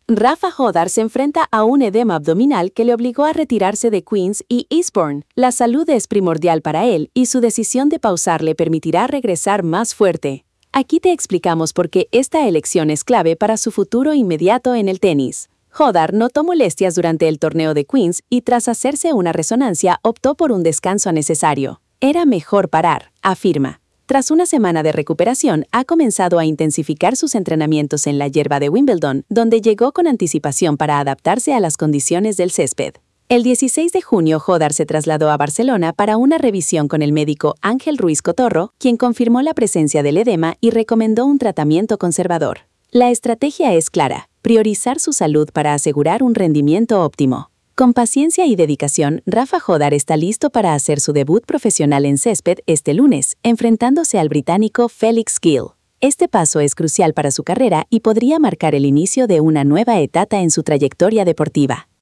Rafa Jodar se enfrenta a un edema abdominal que le obligó a retirarse de Queens y Eastbourne. La salud es primordial para él y su decisión de pausar le permitirá regresar más fuerte. Aquí te explicamos por qué esta elección es clave para su futuro inmediato en el tenis. Jodar notó molestias durante el torneo de Queens y tras hacerse una resonancia optó por un descanso necesario. Era mejor parar, afirma. Tras una semana de recuperación, ha comenzado a intensificar sus entrenamientos en la hierba de Wimbledon, donde llegó con anticipación para adaptarse a las condiciones del césped. El 16 de junio, Jodar se trasladó a Barcelona para una revisión con el médico Ángel Ruiz Cotorro, quien confirmó la presencia del edema y recomendó un tratamiento conservador. La estrategia es clara: priorizar su salud para asegurar un rendimiento óptimo. Con paciencia y dedicación, Rafa Jodar está listo para hacer su debut profesional en césped este lunes, enfrentándose al británico Felix Gill. Este paso es crucial para su carrera y podría marcar el inicio de una nueva etapa en su trayectoria deportiva.